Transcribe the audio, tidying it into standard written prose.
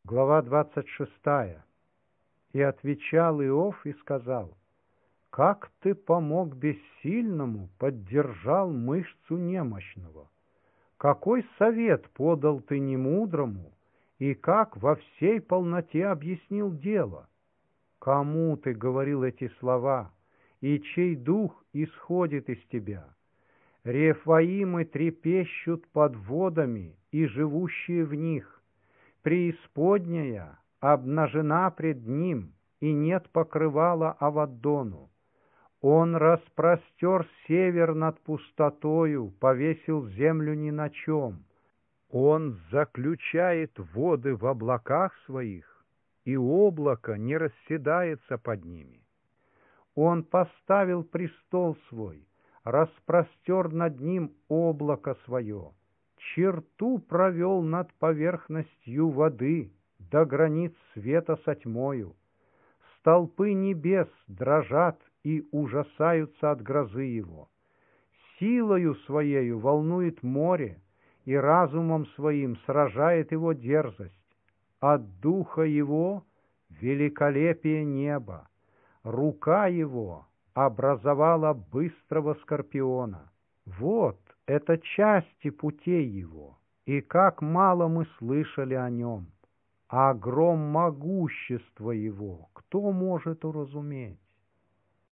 Глава 26. И отвечал Иов и сказал: «Как ты помог бессильному, поддержал мышцу немощного? Какой совет подал ты немудрому, и как во всей полноте объяснил дело? Кому ты говорил эти слова, и чей дух исходит из тебя? Рефаимы трепещут под водами, и живущие в них. Преисподняя обнажена пред ним, и нет покрывала Аваддону. Он распростер север над пустотою, повесил землю ни на чем. Он заключает воды в облаках своих, и облако не расседается под ними. Он поставил престол свой, распростер над ним облако свое, черту провел над поверхностью воды до границ света со тьмою. Столпы небес дрожат и ужасаются от грозы его. Силою своею волнует море, и разумом своим сражает его дерзость. От духа его великолепие неба, рука его образовала быстрого скорпиона. Вот это части путей его, и как мало мы слышали о нем. А гром могущества его кто может уразуметь?